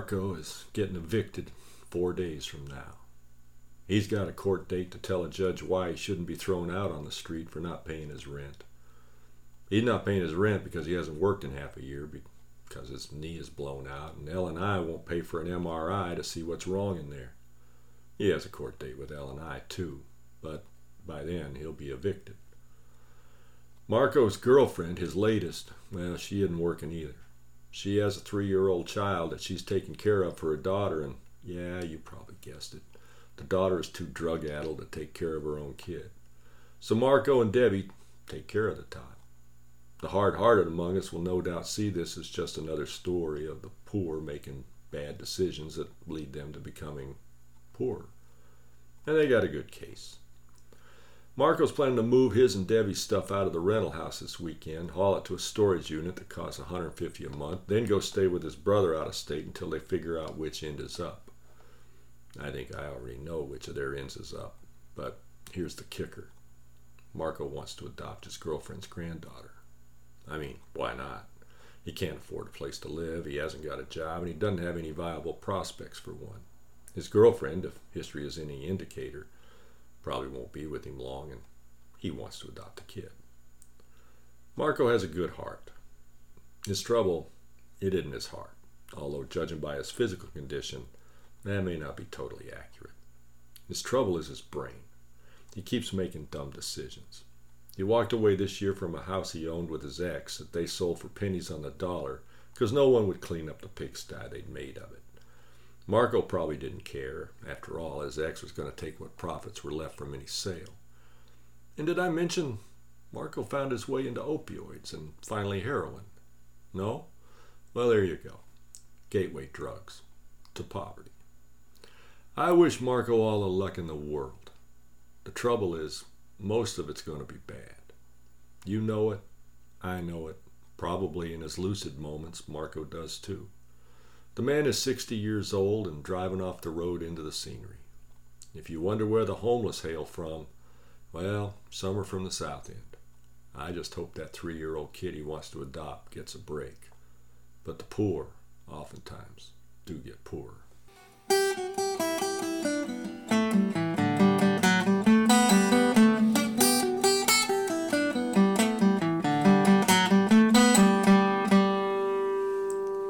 Marco is getting evicted 4 days from now. He's got a court date to tell a judge why he shouldn't be thrown out on the street for not paying his rent. He's not paying his rent because he hasn't worked in half a year because his knee is blown out, and L&I won't pay for an MRI to see what's wrong in there. He has a court date with L&I too, but by then he'll be evicted. Marco's girlfriend, his latest, well, she isn't working either. She has a 3-year-old child that she's taking care of for her daughter, and yeah, you probably guessed it. The daughter is too drug-addled to take care of her own kid. So Marco and Debbie take care of the tot. The hard-hearted among us will no doubt see this as just another story of the poor making bad decisions that lead them to becoming poorer. And they got a good case. Marco's planning to move his and Debbie's stuff out of the rental house this weekend, haul it to a storage unit that costs $150 a month, then go stay with his brother out of state until they figure out which end is up. I think I already know which of their ends is up, but here's the kicker. Marco wants to adopt his girlfriend's granddaughter. I mean, why not? He can't afford a place to live, he hasn't got a job, and he doesn't have any viable prospects for one. His girlfriend, if history is any indicator, probably won't be with him long, and he wants to adopt the kid. Marco has a good heart. His trouble, it isn't his heart, although judging by his physical condition, that may not be totally accurate. His trouble is his brain. He keeps making dumb decisions. He walked away this year from a house he owned with his ex that they sold for pennies on the dollar because no one would clean up the pigsty they'd made of it. Marco probably didn't care. After all, his ex was going to take what profits were left from any sale. And did I mention Marco found his way into opioids and finally heroin? No? Well, there you go. Gateway drugs to poverty. I wish Marco all the luck in the world. The trouble is, most of it's going to be bad. You know it. I know it. Probably in his lucid moments, Marco does too. The man is 60 years old and driving off the road into the scenery. If you wonder where the homeless hail from, well, some are from the South End. I just hope that 3-year-old kid he wants to adopt gets a break. But the poor, oftentimes, do get poorer.